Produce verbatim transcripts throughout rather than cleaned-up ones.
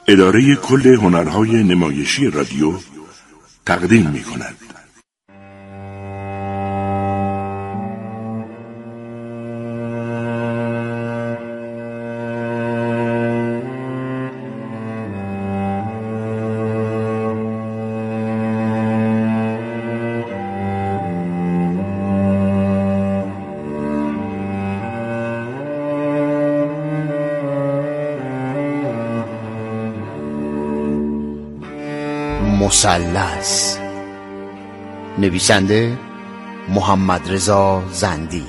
اداره کل هنرهای نمایشی رادیو تقدیم می کند. مثلث. نویسنده محمد رضا زندی.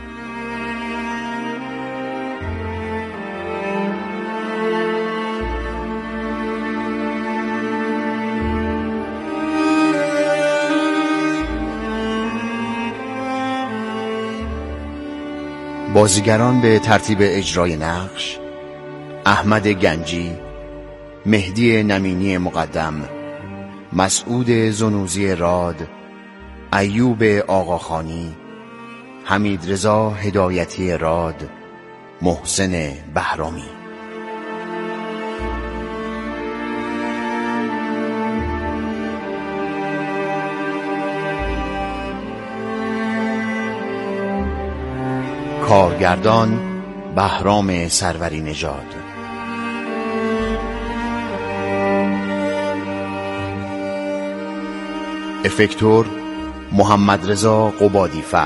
بازیگران به ترتیب اجرای نقش: احمد گنجی، مهدی نمینی مقدم، مسعود زنوزی راد، ایوب آقاخانی، حمید رضا هدایتی راد، محسن بهرامی. کارگردان بهرام سروری نژاد. افکتور محمد رضا قبادی فر.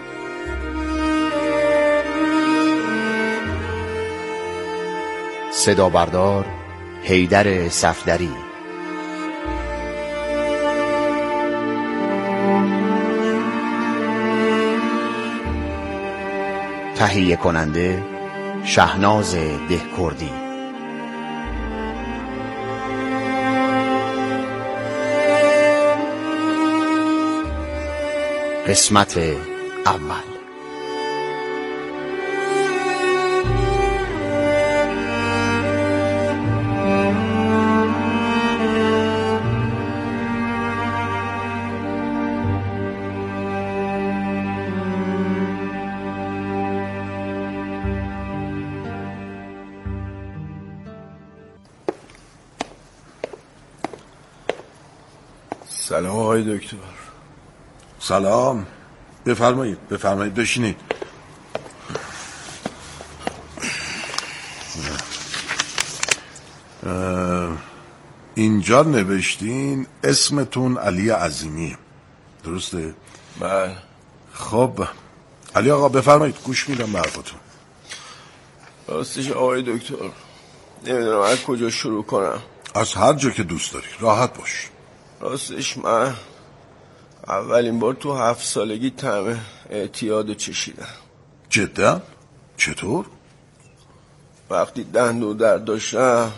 صدا بردار حیدر صفدری. تهیه کننده شهناز دهکردی. قسمت اول. سلام آقای دکتر. سلام، بفرمایید بفرمایید بشینید. اینجا نوشتین اسمتون علی عظیمی، درسته؟ بله. خب علی آقا بفرمایید، گوش میدم به حرفتون. راستش آقای دکتر نمیدونم از کجا شروع کنم. از هر جا که دوست داری، راحت باش. راستش من اولین بار تو هفت سالگی طعم اعتیاد چشیدم. جدا؟ چطور؟ وقتی دندون درد داشتم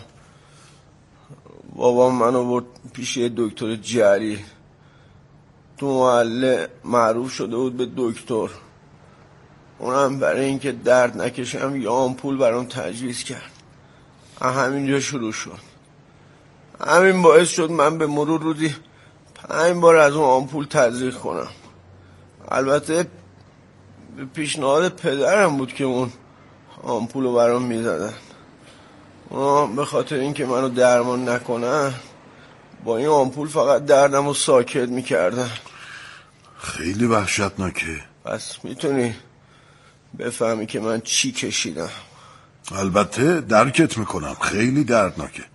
بابام منو برد پیش دکتر جری. تو محله معروف شده بود به دکتر. اونم برای اینکه درد نکشم یه آمپول برام تجویز کرد. همینجا شروع شد. همین باعث شد من به مرور روزی پنج بار از اون آمپول تزریق کنم. البته به پیشنهاد پدرم بود که اون آمپول رو برام میزدن. اونا به خاطر اینکه منو درمان نکنن با این آمپول فقط دردم رو ساکت میکردن. خیلی وحشتناکه. پس میتونی بفهمی که من چی کشیدم؟ البته درکت میکنم، خیلی دردناکه.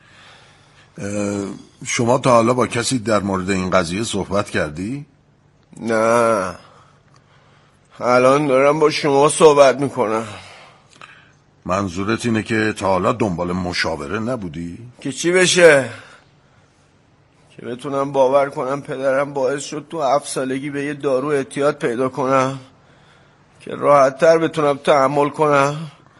شما تا حالا با کسی در مورد این قضیه صحبت کردی؟ نه، الان دارم با شما صحبت میکنم. منظورت اینه که تا حالا دنبال مشاوره نبودی؟ که چی بشه؟ که بتونم باور کنم پدرم باعث شد تو هفت سالگی به یه دارو اعتیاد پیدا کنم که راحت تر بتونم تحمل کنم.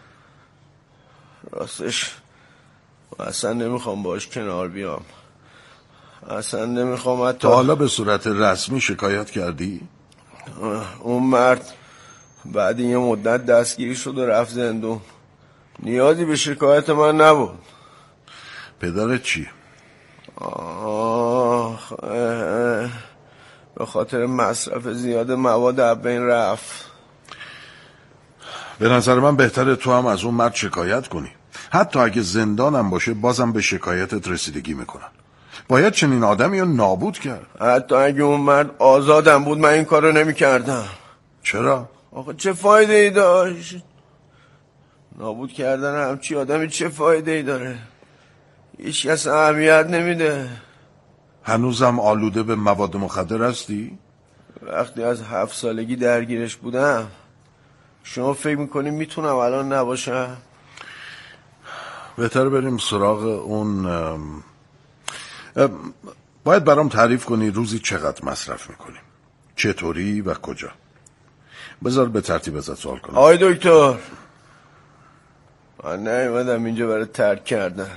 راستش اصلا نمیخوام باش کنار بیام. اصلا نمیخوام حتی. تا حالا به صورت رسمی شکایت کردی؟ اون مرد بعد یه مدت دستگیری شد و رفت زندون. نیازی به شکایت من نبود. پدرت چی؟ آه به خاطر مصرف زیاد مواد از بین رفت. به نظر من بهتره تو هم از اون مرد شکایت کنی. حتی اگه زندانم باشه بازم به شکایتت رسیدگی میکنن. باید چنین آدمی رو نابود کرد. حتی اگه اون مرد آزادم بود من این کارو نمی کردم. چرا؟ آخه چه فایده ای داشت؟ نابود کردن همچی آدمی چه فایده ای داره؟ هیچ کس اهمیت نمیده. هنوزم آلوده به مواد مخدر هستی؟ وقتی از هفت سالگی درگیرش بودم. شما فکر میکنی میتونم الان نباشم؟ بهتر بریم سراغ اون. ام... ام... باید برام تعریف کنی روزی چقدر مصرف میکنی، چطوری و کجا. بذار به ترتیب ازت سوال کنم. آی دکتر، من نیومدم اینجا برای ترک کردن.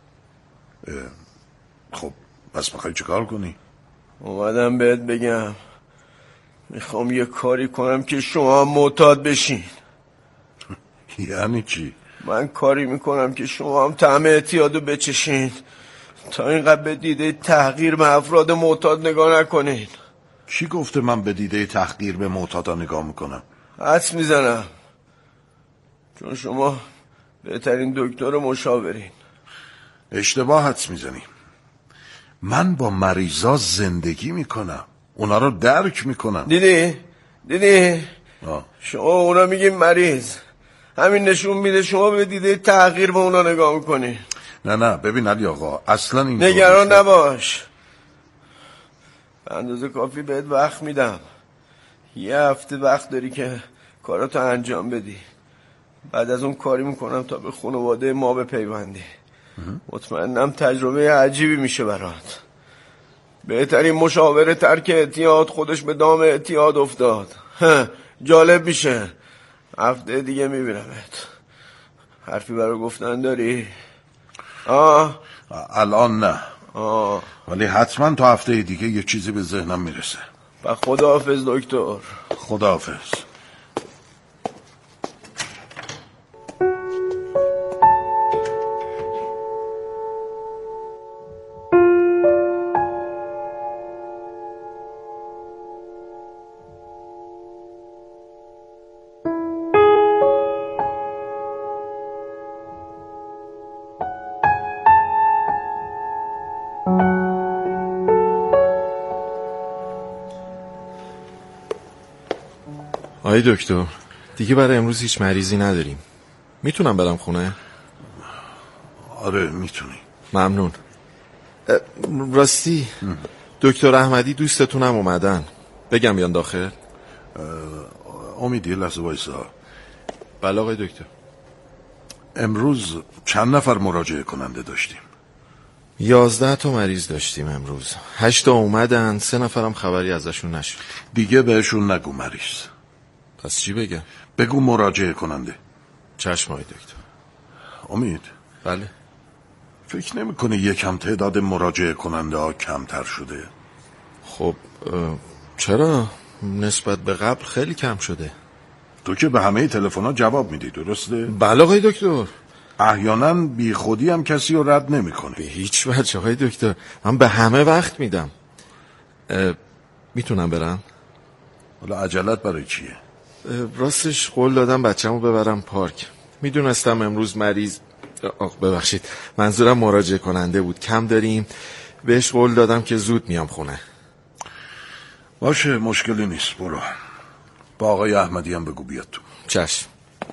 خب پس میخوای چه کار کنی؟ اومدم بهت بگم میخوام یه کاری کنم که شما هم معتاد بشین. یعنی چی؟ من کاری میکنم که شما هم طعم اعتیادو بچشین تا اینقدر به دیده تحقیر به افراد معتاد نگاه نکنین. کی گفته من به دیده تحقیر به معتادا نگاه میکنم؟ حدس میزنم چون شما بهترین دکتر مشاورین. اشتباه حدس میزنی. من با مریضا زندگی میکنم، اونا رو درک میکنم. دیدی؟ دیدی؟ آه. شما اونا میگین مریض، همین نشون میده شما به دیده تحقیر به اونا نگاه میکنی. نه نه ببین علی آقا اصلا این نگران نباش، به اندازه کافی بهت وقت میدم. یه هفته وقت داری که کاراتو انجام بدی. بعد از اون کاری میکنم تا به خانواده ما بپیوندی. مطمئنم تجربه عجیبی میشه برات. بهترین مشاور ترک اعتیاد خودش به دام اعتیاد افتاد. جالب میشه. هفته دیگه میبینمت. حرفی برای گفتن داری؟ آه الان نه. آه ولی حتما تا هفته دیگه یه چیزی به ذهنم میرسه. و خداحافظ دکتر. خداحافظ. آی دکتر، دیگه برای امروز هیچ مریضی نداریم. میتونم برم خونه؟ آره میتونی. ممنون. راستی دکتر احمدی دوستتونم اومدن، بگم بیان داخل؟ امیدی لحظه وایسا. بله آقای دکتر. امروز چند نفر مراجعه کننده داشتیم؟ یازده تا مریض داشتیم امروز. هشتا اومدن، سه نفرم خبری ازشون نشد. دیگه بهشون نگو مریض. پس چی بگم؟ بگو مراجعه کننده. چشم آقای دکتر. امید. بله. فکر نمی کنی یکم تعداد مراجعه کننده ها کمتر شده؟ خب چرا؟ نسبت به قبل خیلی کم شده. تو که به همه تلفن ها جواب میدی درسته؟ بله آقای دکتر. احیانا بی خودی هم کسی رو رد نمی کنی. به هیچ وجه آقای دکتر، من به همه وقت میدم. میتونم برم؟ حالا عجلت برای چیه؟ راستش قول دادم بچه‌مو ببرم پارک. میدونستم امروز مریض آخ ببخشید منظورم مراجعه کننده بود، کم داریم. بهش قول دادم که زود میام خونه. باشه مشکلی نیست، برو. با آقای احمدی هم بگو بیاد تو. چشم.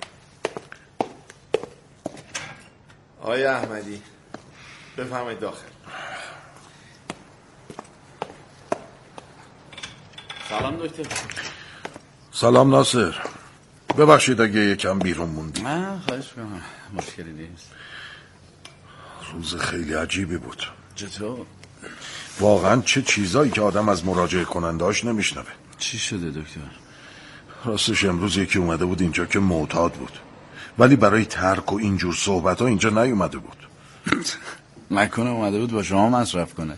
آقای احمدی بفرمایید داخل. سلام دکتر. سلام ناصر. ببخشید اگه یکم بیرون موندی. من خواهش کنم، مشکلی نیست. روز خیلی عجیبی بود. چطور؟ واقعا چه چیزایی که آدم از مراجعه کنندهاش نمیشنوه. چی شده دکتر؟ راستش امروز یکی اومده بود اینجا که معتاد بود، ولی برای ترک و اینجور صحبت ها اینجا نیومده بود. نکنه اومده بود با شما مصرف کنه.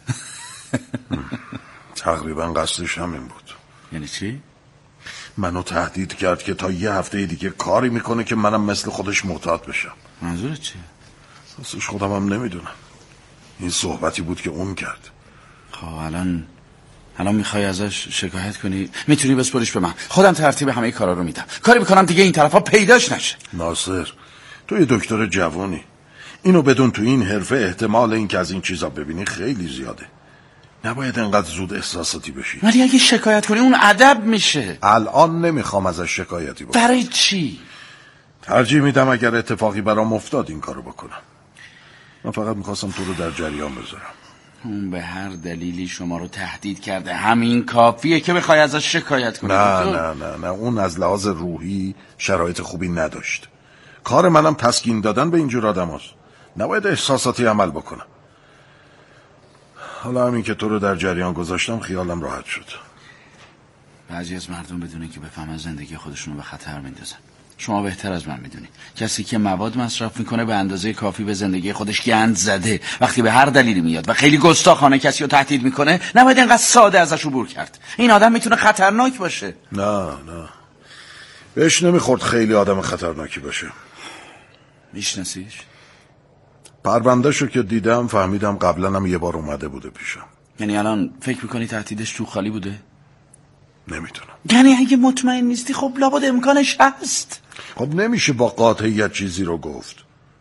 تقریبا قصدش همین بود. یعنی چی؟ منو تهدید کرد که تا یه هفته دیگه کاری میکنه که منم مثل خودش معتاد بشم. منظورت چیه؟ راستش خودم هم نمیدونم. این صحبتی بود که اون کرد. خب الان الان میخوای ازش شکایت کنی؟ میتونی بسپاریش به من، خودم ترتیب همه کارا رو میدم. کاری میکنم دیگه این طرفا پیداش نشه. ناصر تو یه دکتر جوانی، اینو بدون تو این حرفه احتمال این که از این چیزا ببینی خیلی زیاده. نباید انقدر زود احساساتی بشی. ولی اگه شکایت کنی اون ادب میشه. الان نمیخوام ازش شکایتی بکنم. برای چی؟ ترجیح میدم اگر اتفاقی برام افتاد این کارو بکنم. من فقط میخواستم تو رو در جریان بذارم. اون به هر دلیلی شما رو تهدید کرده، همین کافیه که بخوای ازش شکایت کنی. نه نه نه نه اون از لحاظ روحی شرایط خوبی نداشت. کار منم تسکین دادن به اینجور آدم هست. نباید احساساتی عمل بکنم. حالا همین که تو رو در جریان گذاشتم خیالم راحت شد. بعضی از مردم بدونه که بفهمن زندگی خودشونو به خطر میندازن. شما بهتر از من میدونی کسی که مواد مصرف میکنه به اندازه کافی به زندگی خودش گند زده. وقتی به هر دلیلی میاد و خیلی گستاخانه کسی رو تهدید میکنه نباید اینقدر ساده ازش عبور کرد. این آدم میتونه خطرناک باشه. نه نه بهش نمیخورد خیلی آدم خطرناکی باشه. میشناسیش؟ پروندهشو که دیدم فهمیدم قبلا هم یه بار اومده بوده پیشم. یعنی الان فکر میکنی تهدیدش تو خالی بوده؟ نمیتونم. یعنی اگه مطمئن نیستی خب لابد امکانش هست. خب نمیشه با قاطعیت چیزی رو گفت.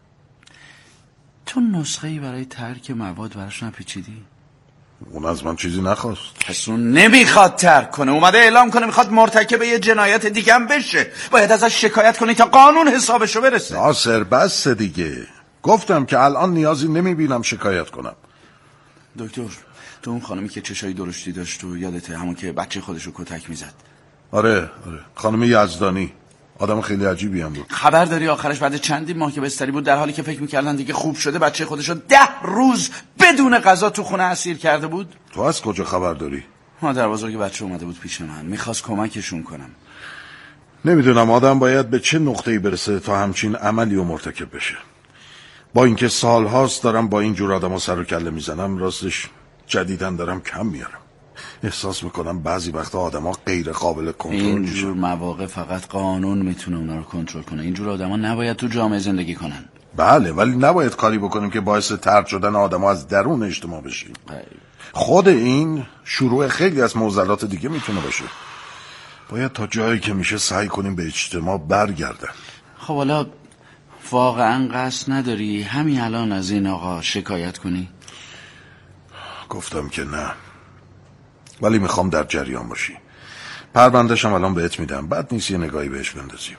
تو نسخه‌ای برای ترک مواد براش نپیچیدی؟ اون از من چیزی نخواست. پس اون نمیخواد ترک کنه، اومده اعلام کنه میخواد مرتکب یه جنایت دیگه هم بشه. باید ازش شکایت کنی تا قانون حسابشو برسه. ناصر بس دیگه. گفتم که الان نیازی نمیبینم شکایت کنم. دکتر تو اون خانمی که چشایی درشتی داشت و یادته همون که بچه خودشو کتک میزد؟ آره آره خانم یزدانی. آدم خیلی عجیبی هم بود. خبر داری آخرش بعد چندی ماه که بستری بود در حالی که فکر میکردن دیگه خوب شده بچه خودشو ده روز بدون غذا تو خونه اسیر کرده بود؟ تو از کجا خبر داری؟ مادر بزرگ بچه اومده بود پیش من، میخواست کمکشون کنم. نمیدونم آدم باید به چه نقطه‌ای برسه تا همچین عملی و مرتکب بشه. با اینکه سالهاست دارم با این جور آدم‌ها سر و کله میزنم، راستش جدیدن دارم کم میارم. احساس میکنم بعضی وقتا آدم‌ها غیر قابل کنترل میشن. این جور مواقع فقط قانون میتونه اونا رو کنترل کنه. این جور آدم‌ها نباید تو جامعه زندگی کنن. بله ولی نباید کاری بکنیم که باعث طرد شدن آدم‌ها از درون اجتماع بشیم. خود این شروع خیلی از معضلات دیگه میتونه باشه. باید تا جایی که میشه سعی کنیم به اجتماع برگردن. خب حالا واقعا قصد نداری همین الان از این آقا شکایت کنی؟ گفتم که نه، ولی میخوام در جریان باشی. پروندهشم الان بهت میدم، بعد نیست یه نگاهی بهش بندازیم.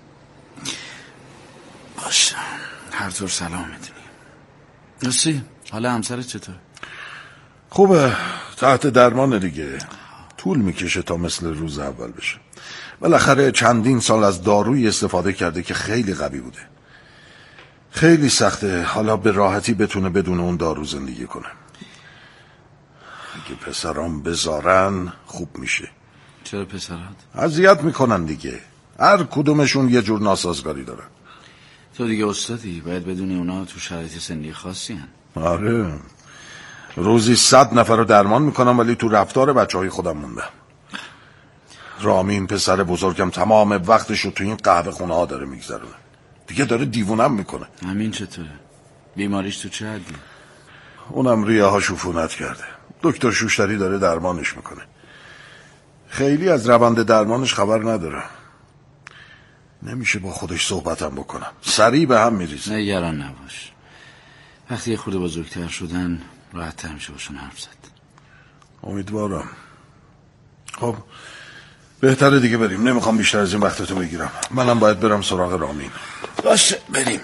باشه هر طور سلام میدونی. راستی حالا همسرت چطور؟ خوبه، تحت درمان دیگه. طول میکشه تا مثل روز اول بشه. بالاخره چندین سال از دارویی استفاده کرده که خیلی قوی بوده. خیلی سخته حالا به راحتی بتونه بدون اون دارو زندگی کنه. اگه پسرام بذارن خوب میشه. چرا پسرات؟ اذیت میکنن دیگه. هر کدومشون یه جور ناسازگاری دارن. تو دیگه استادی، باید بدونی اونا تو شرایط سنی خاصی هن. آره، روزی صد نفر رو درمان میکنم ولی تو رفتار بچه های خودم موندم. رامین پسر بزرگم تمام وقتش رو تو این قهوه خونه ها داره میگذرونه. دیگه داره دیوونم میکنه. همین چطوره؟ بیماریش تو چه حدی؟ اونم ریه ها شفونت کرده. دکتر شوشتری داره درمانش میکنه. خیلی از روند درمانش خبر نداره. نمیشه با خودش صحبتم بکنم، سریع به هم میریزه. نگران نباش، وقتی یه خورده بزرگتر شدن راحت تر میشه باشون حرف زد. امیدوارم. خب بهتره دیگه بریم، نمیخوام بیشتر از این وقتتو بگیرم. منم باید برم سراغ رامین. باشه بریم.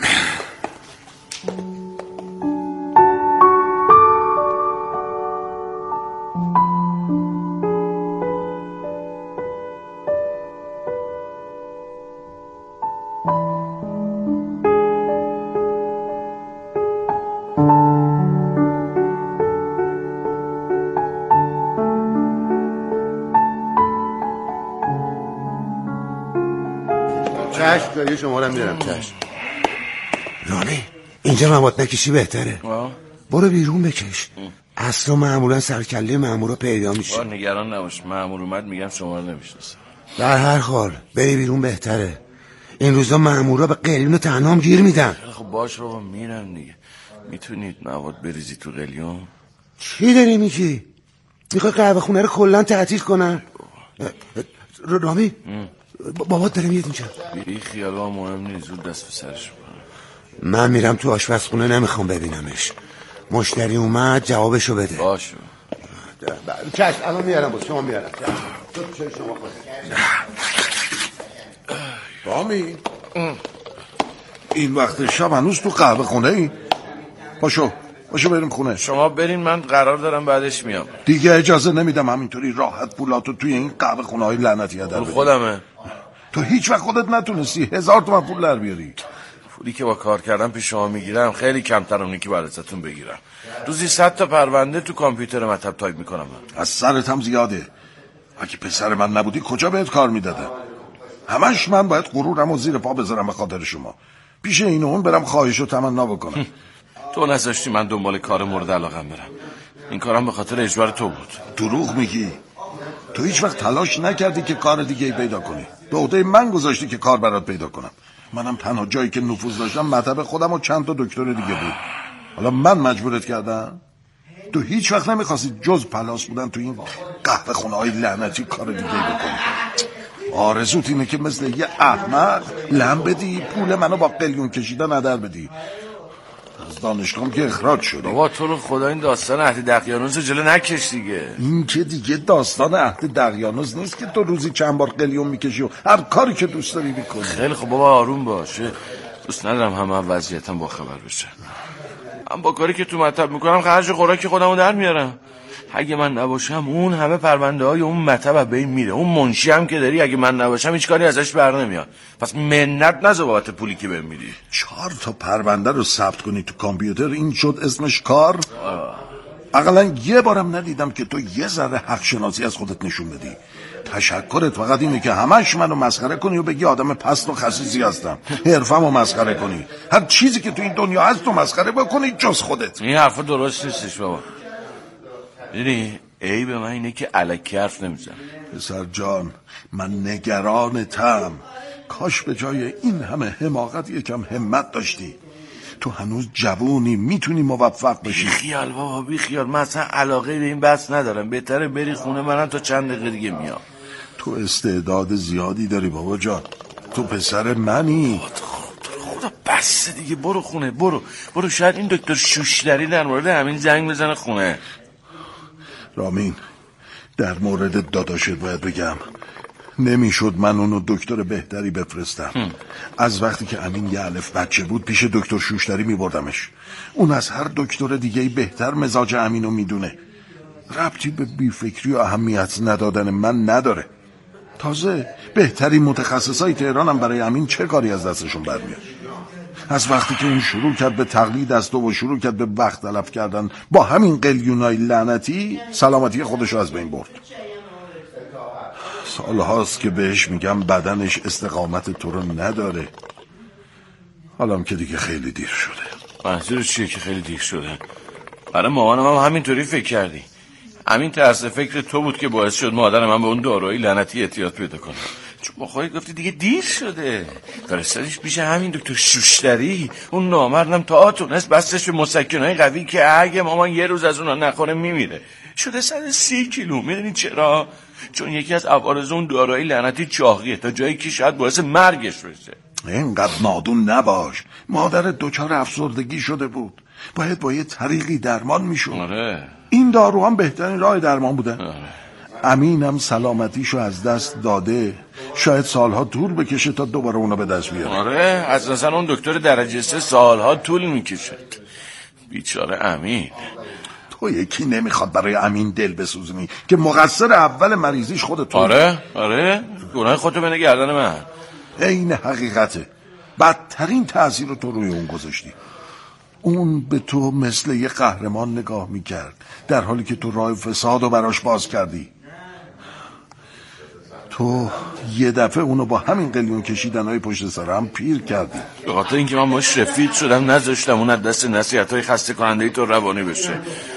چشم داری شما رو میرم. چشم رامین اینجا مواد نکشی بهتره. آه. برو بیرون بکش. اصلا معمولا سرکله مامورا پیدا میشه. نگران نباش، مامور اومد میگم شما رو نمیشناسم. در هر حال بری بیرون بهتره. این روزا مامورا به قلیون تنها هم گیر میدن. خب باش بابا میرم دیگه. میتونید مواد بریزی تو قلیون؟ چی داری میگی؟ میخوای قهوه خونه رو کلا تعطیل کنن؟ رامین بابات داره میاد اینجا. بی خیال ها مهم نیست، زود دست به سرش بکنم. من میرم تو آشپزخونه، نمیخوام ببینمش. مشتری اومد جوابشو بده. باشه. چشم الان میارم بود شما میارم. تو چه شما خود رامی این وقت شب هنوز تو قهوه خونه ای؟ باشو باشو بریم خونه. شما برین، من قرار دارم بعدش میام. دیگه اجازه نمیدم همینطوری راحت پولاتو توی این قهوه خونه های لعنتی در بدی. خودمه. تو هیچ وقت خودت نتونستی هزار تومن پول در بیاری. پولی که با کار کردم پیش شما میگیرم خیلی کمتر اونی که باید ازتون بگیرم. روزی صد تا پرونده تو کامپیوتر مطب تایپ میکنم من. از سرت هم زیاده. اگه پسر من نبودی کجا بهت کار میدادم؟ همش من باید غرورم و زیر پا بذارم به خاطر شما. پیش این و اون برم خواهش و تمنا بکنم. تو نذاشتی من دنبال کار مورد علاقم برم. این کارم به خاطر اجبار تو بود. دروغ میگی. تو هیچ وقت تلاش نکردی که کار دیگه ای پیدا کنی. به عهده من گذاشتی که کار برات پیدا کنم. منم تنها جایی که نفوذ داشتم مطب خودم و چند تا دکتر دیگه بود. حالا من مجبورت کردم؟ تو هیچ وقت نمیخواستی جز پلاس بودن تو این قهوه خونه های لعنتی کار دیگه ای بکنی. آرزوت اینه که مثل یه احمق لم بدی، پول منو با قلیون کشیدن ندر بدی. از دانشگاه که اخراج شدی. بابا تو رو خدا این داستان عهد دقیانوس جلو نکش دیگه. این که دیگه داستان عهد دقیانوس نیست که تو روزی چند بار قلیون میکشی و هر کاری که دوست داری میکنی. خیلی خب بابا آروم باشه. دوست ندارم همه وضعیتم با خبر بشه. من با کاری که تو مطب میکنم خرج خوراک خودمو در میارم. اگه من نباشم اون همه پرونده های اون مطب بین میره. اون منشی هم که داری اگه من نباشم هیچ کاری ازش بر نمیاد. پس منت نذار بابت پولی که بهم میدی. چهار تا پرونده رو ثبت کنی تو کامپیوتر این شد اسمش کار؟ اقلا یه بارم ندیدم که تو یه ذره حق شناسی از خودت نشون بدی. تشکرت فقط اینه که همش منو مسخره کنی و بگی آدم پست و خسیسی هستم. حرفمو مسخره کنی. هر چیزی که تو این دنیا هست تو مسخره بکنی جز خودت. این حرفا درست نیستش بابا. دیدی عیب من اینه که الکی حرف نمیزنم. پسر جان من نگرانتم. کاش به جای این همه حماقت یکم همت داشتی. تو هنوز جوونی، میتونی موفق بشی. بی خیال بابا بی خیال. من اصلا علاقه به این بحث ندارم. بهتره بری خونه، منم تا چند دقیقه دیگه میام. تو استعداد زیادی داری بابا جان. تو پسر منی. خدا بس دیگه. برو خونه برو برو. شاید این دکتر شوشتری در مورد همین زنگ بزنه خونه. رامین در مورد داداشت باید بگم نمیشد من اونو دکتر بهتری بفرستم. هم. از وقتی که امین یه الف بچه بود پیش دکتر شوشتری میبردمش. اون از هر دکتر دیگه بهتر مزاج امینو میدونه. ربطی به بیفکری و اهمیت ندادن من نداره. تازه بهترین متخصصای تهرانم برای امین چه کاری از دستشون برمیاد. از وقتی که اون شروع کرد به تقلید از تو و شروع کرد به وقت تلف کردن با همین قلیونای لعنتی سلامتی خودشو از بین برد. سال هاست که بهش میگم بدنش استقامت تو رو نداره. حالم که دیگه خیلی دیر شده. منظور چیه که خیلی دیر شده؟ برای مامانم هم همینطوری فکر کردی. همین طرز فکر تو بود که باعث شد مادر من به اون داروی لعنتی اعتیاد پیدا کنه. چون با خواهی گفتی دیگه دیر شده. فرستادیش پیش همین دکتر شوشتری. اون نامردم تا تونست بستش به مسکنای قوی که اگه مامان یه روز از اونا نخوره میمیره. شده صد و سی کیلو. میدونی چرا؟ چون یکی از عوارض اون داروی لعنتی چاقیه تا جایی که شاید باعث مرگش بشه. اینقدر نادون نباش. مادر دچار افسردگی شده بود. باید با یه طریقی درمان میشد. آره. این دارو هم بهترین راه درمان بوده. آره. امینم سلامتیشو از دست داده. شاید سالها طول بکشه تا دوباره اونا به دست بیاره. آره از نظر اون دکتر درجه سه سالها طول میکشه. بیچاره امین. تو یکی نمیخواد برای امین دل بسوزونی که مقصر اول مریضیش خودت. آره آره گناه خودتو بنه گردن من. این حقیقته. بدترین تأثیر رو تو روی اون گذاشتی. اون به تو مثل یه قهرمان نگاه میکرد در حالی که تو راه فساد رو براش باز کردی. تو یه دفعه اونو با همین قلیون کشیدنهای پشت سر هم پیر کردی. به خاطر اینکه من باش رفیق شدم نذاشتم اون از دست نصیحت‌های خسته کننده تو روانی بشه.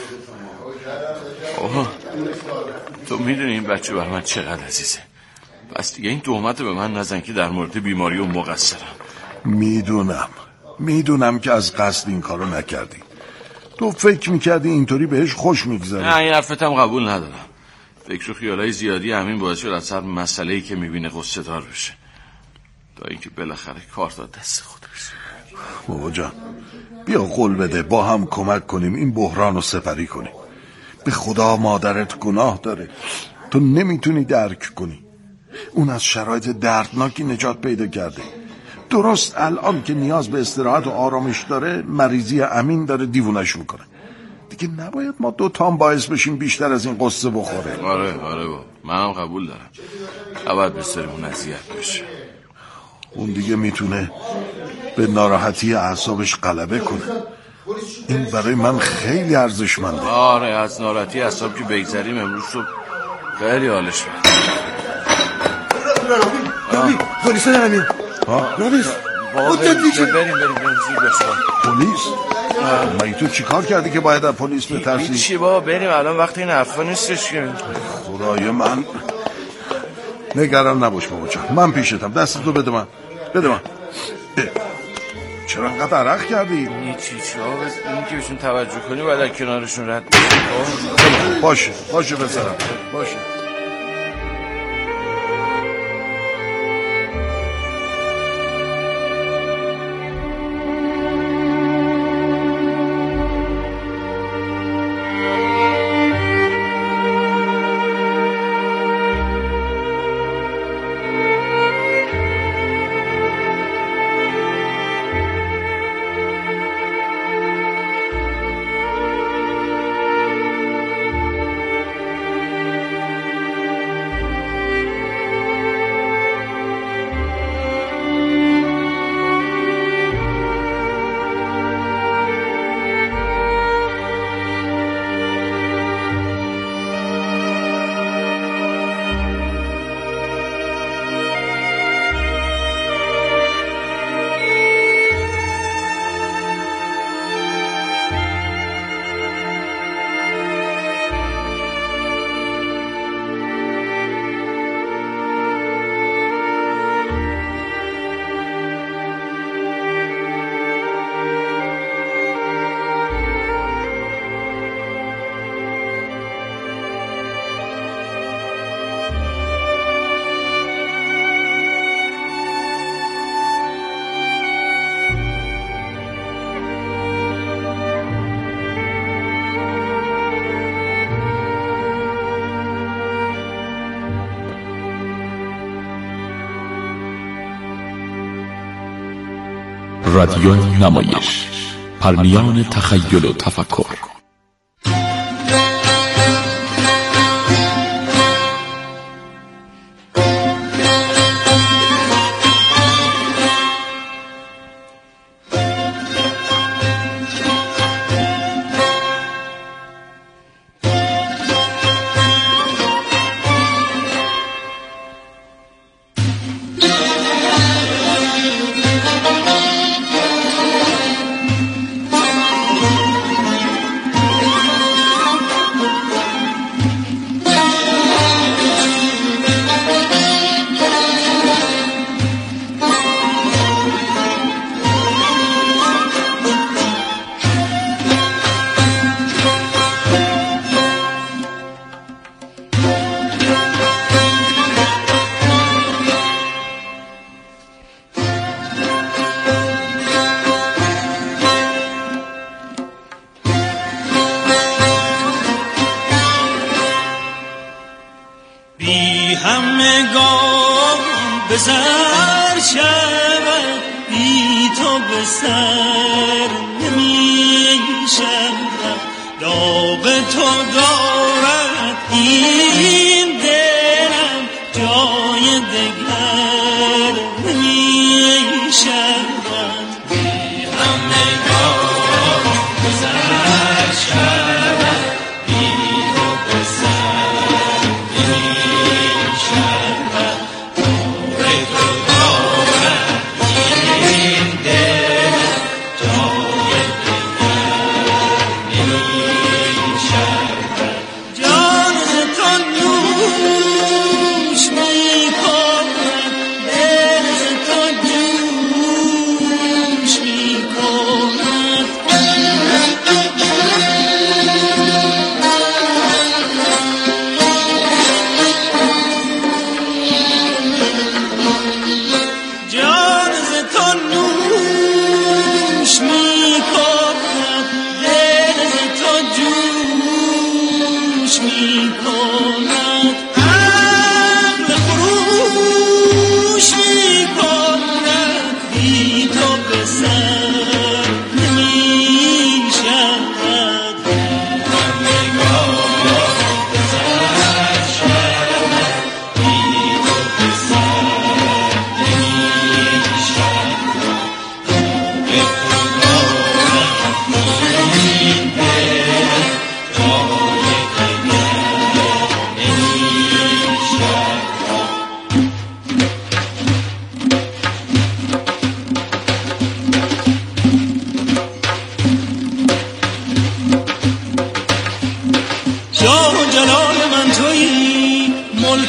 اوه تو میدونی این بچه بر من چقدر عزیزه. پس دیگه این تهمت به من نزن که در مورد بیماری اون مقصرم. میدونم میدونم که از قصد این کارو نکردی. تو فکر میکردی اینطوری بهش خوش میگذره. نه این حرفتم قبول ندارم. فکر و خیالای زیادی همین باعث شد از هر مسئله‌ای که میبینه غصه دار بشه تا اینکه بالاخره کار داد دست خود بشه. بابا جان بیا قول بده با هم کمک کنیم این بحران رو سپری کنیم. به خدا مادرت گناه داره، تو نمیتونی درک کنی. اون از شرایط دردناکی نجات پیدا کرده. درست الان که نیاز به استراحت و آرامش داره، مریضی امین داره دیوونش میکنه. دیگه نباید ما دوتام باعث بشیم بیشتر از این قصه بخوره. آره آره با منم قبول دارم، نباید بسرمون اذیت بشه. اون دیگه میتونه به ناراحتی اعصابش غلبه کنه. این برای من خیلی ارزشمنده. آره از ناراحتی اعصاب که بگذریم امروز صبح خیلی حالش بده. رابی پلیس دارم میام. رابی بریم بریم بریم زیر بسار. پلیس؟ مگه تو چی کار کردی که باید از پلیس بترسی؟ هیچی بابا بریم، الان وقت این حرفا نیستش که. خدای من نگران نباش بابا جان، من پیشتم. دستتو بده من بده من. چرا انقدر عرق کردی؟ هیچی چی آقا این که بهشون توجه کنی باید از کنارشون رد باشه باشه بسرم باشه. رادیو نمایش، پرمیان تخیل و تفکر. بسر شود بی تو بسر نمی شود داغ تو دارد این دلم جای دگر نمی شود بی همگان بسر شود بی تو بسر نمی شود جان تو نور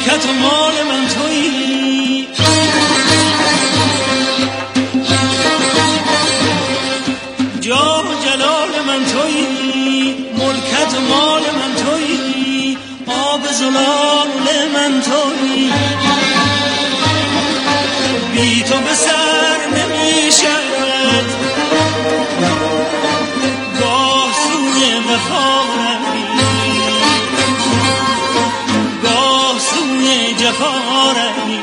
ملکت و مال من تویی، جاه و جلال من تویی، ملکت و مال من تویی، آب زلال من تویی، بی تو به سر نمی شود، گاه سوی وفا روی، گاه سوی جفا روی.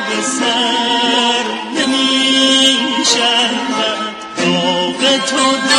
تو